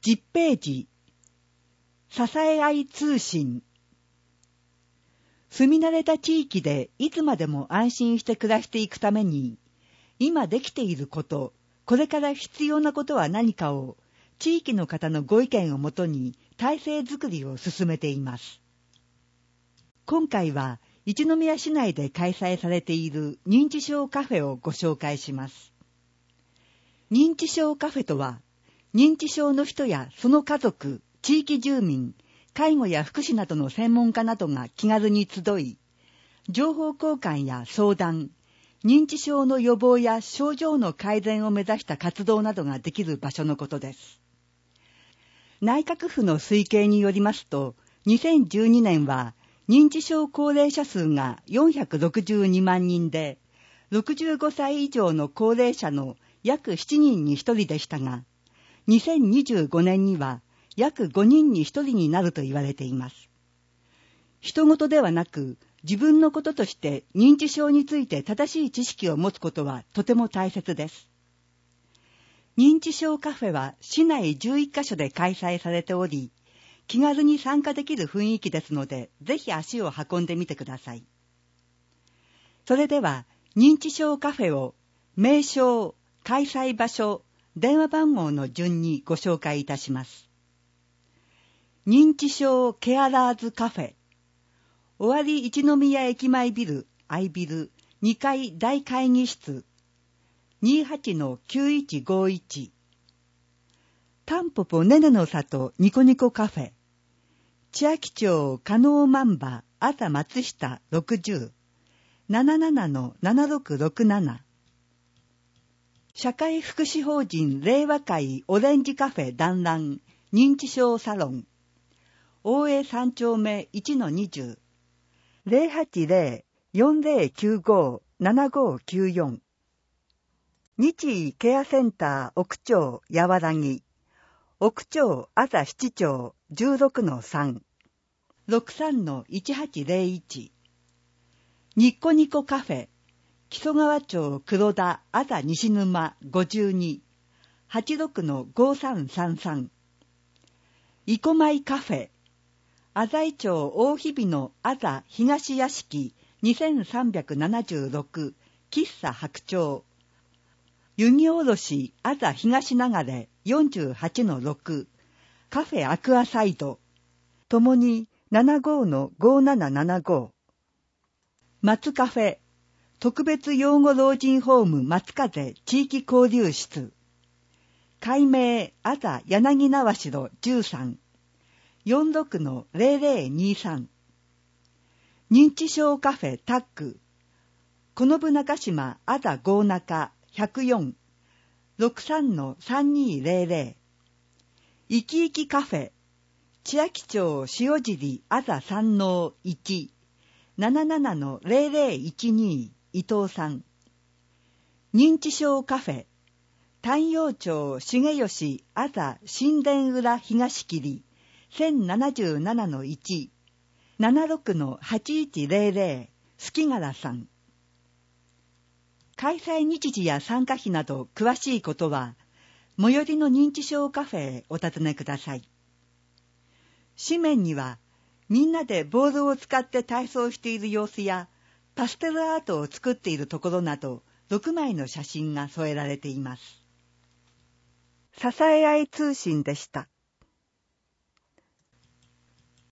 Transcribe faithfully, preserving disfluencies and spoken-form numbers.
じゅっページ、支え合い通信。住み慣れた地域でいつまでも安心して暮らしていくために、今できていること、これから必要なことは何かを、地域の方のご意見をもとに体制づくりを進めています。今回は、一宮市内で開催されている認知症カフェをご紹介します。認知症カフェとは、認知症の人やその家族、地域住民、介護や福祉などの専門家などが気軽に集い、情報交換や相談、認知症の予防や症状の改善を目指した活動などができる場所のことです。内閣府の推計によりますと、にせんじゅうにねんは認知症高齢者数がよんひゃくろくじゅうにまんにんで、ろくじゅうごさい以上の高齢者の約しちにんにひとりでしたが、にせんにじゅうごねんには約ごにんにひとりになると言われています。人事ではなく、自分のこととして認知症について正しい知識を持つことはとても大切です。認知症カフェは市内じゅういっかしょで開催されており、気軽に参加できる雰囲気ですので、ぜひ足を運んでみてください。それでは、認知症カフェを名称、開催場所、電話番号の順にご紹介いたします。認知症ケアラーズカフェ、尾張一宮駅前ビル I ビルにかい大会議室 にーはちのきゅういちごいち、タンポポねねの里ニコニコカフェ、千秋町加納万場朝松下ろくじゅう ななななのななろくろくなな、社会福祉法人令和会オレンジカフェ団らん認知症サロン、大江三丁目いちのにじゅう、ゼロはちゼロ よんゼロきゅうご ななごきゅうよん、日医ケアセンター奥町やわらぎ、奥町朝七町 じゅうろくのさん、ろくさんのいちはちゼロいち、ニッコニコカフェ木曽川町黒田朝西沼ごじゅうに、はちろくのごさんさんさん、生米カフェ浅井町大日比の朝東屋敷にせんさんびゃくななじゅうろく喫茶白鳥、湯気おろし朝東流れよんじゅうはちのろくカフェアクアサイド、ともにななごのごななななご、松カフェ特別養護老人ホーム松風地域交流室、改名朝柳縄代じゅうさん、よんろくのゼロゼロにさん、認知症カフェタックこのぶ中島朝郷中ひゃくよん、ろくさんのさんにゼロゼロ、生き生きカフェ千秋町塩尻朝三のいち、ななななのゼロゼロいちに伊藤さん、認知症カフェ丹陽町重吉朝新田裏東切せんななじゅうななのいち、ななろくのはちいちゼロゼロ月柄さん。開催日時や参加費など詳しいことは最寄りの認知症カフェへお尋ねください。紙面にはみんなでボールを使って体操している様子やパステルアートを作っているところなどろくまいの写真が添えられています。支え合い通信でした。